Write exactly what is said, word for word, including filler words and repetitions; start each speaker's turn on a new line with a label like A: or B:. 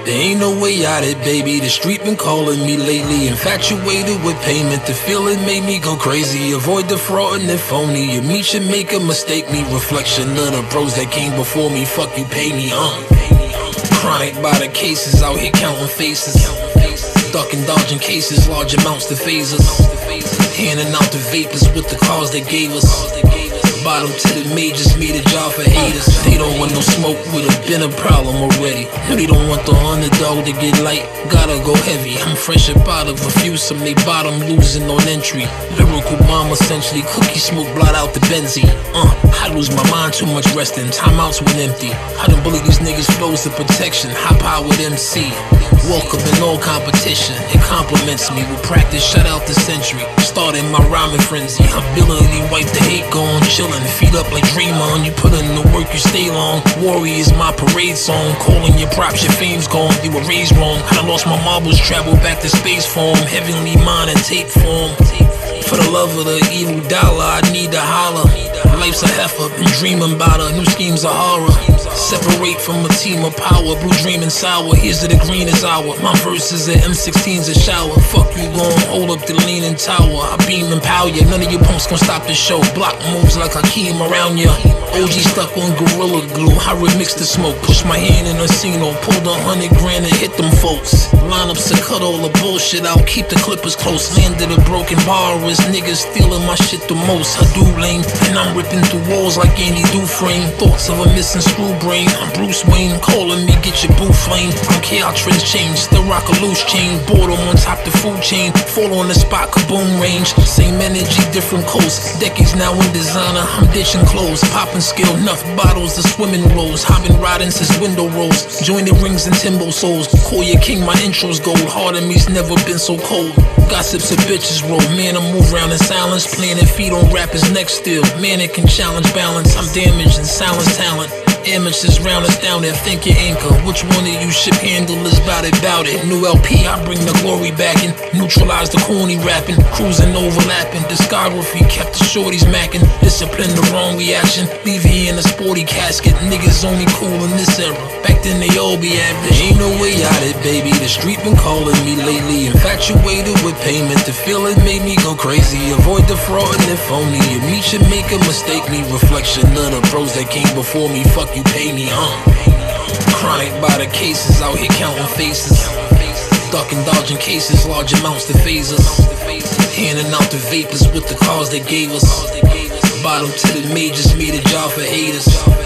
A: There ain't no way out it, baby. The street been calling me lately. Infatuated with payment, the feeling made me go crazy. Avoid the fraud and the phony. Your meat should make a mistake me. Reflection of the pros that came before me. Fuck you, pay me, uh. Chronic by the cases, out here counting faces. Ducking, dodging cases, large amounts to phasers. Handing out the vapors with the cars they gave us. Bottom to the majors, made a job for haters. They don't want no smoke, would've been a problem already. They don't want the underdog to get light, gotta go heavy. I'm fresh up out of a few, some they bottom losing on entry. Lyrical bomb essentially, cookie smoke blot out the benzene. Uh, I lose my mind, too much resting, timeouts went empty. I don't believe these niggas flows to protection, high powered M C. Welcome in all competition, it compliments me. With practice, shut out the century. Starting my rhyming frenzy, ability wipe the hate, gone chillin'. Feet up like Draymond, you put in the work, you stay long. Warriors, my parade song. Calling your props, your fame's gone. You were raised wrong. I done lost my marbles, travel back to space form. Heavenly mind in tape form. For the love of the evil dollar, I need to holler. Life's a heifer, been dreaming about her. New schemes are horror. Separate from a team of power. Blue dreaming sour, here's to the greenest hour. My verses at M sixteen's a shower. Fuck you gon' hold up the leaning tower. I beam and power ya, none of your punks gon' stop the show. Block moves like Hakeem around ya. O G stuck on Gorilla Glue, I remix the smoke. Push my hand in a casino, pulled a hundred grand and hit them folks. Lineups to cut all the bullshit out, keep the clippers close. Landed a broken bar, as niggas stealing my shit the most. I do lame, and I'm ripping through walls like Andy Dufresne. Thoughts of a missing screw brain, I'm Bruce Wayne. Calling me, get your boo flame. I don't care how trends change, still rock a loose chain. Boredom on top the food chain, fall on the spot, kaboom range. Same energy, different coast. Decades now in designer, I'm ditching clothes. Popping skill, enough bottles to swimming rows. I've been riding since window rolls. Joining rings and Timbo souls. Call your king, my intro's gold. Heart of me's never been so cold. Gossips of bitches roll. Man, I move around in silence. Planting feet on rappers next still. Man, it can challenge balance. I'm damaged and silence talent. Amateurs round us down there, think your anchor. Which one of you should handle is bout it, bout it. New L P, I bring the glory back and neutralize the corny rapping. Cruising, overlapping, discography kept the shorties macking. Discipline the wrong reaction, leave you in a sporty casket. Niggas only cool in this era, back then they all be average. Ain't no way out it, baby, the street been calling me lately. Infatuated with payment, the feeling made me go crazy. Avoid the fraud and the phony, your meat should make a mistake me. Reflection of the pros that came before me, fuck you, pay me, uh. Chronic by the cases, out here counting faces. Ducking, dodging cases, large amounts to phasers. Handing out the vapors with the cars they gave us. Bottom to the majors, made a job for haters.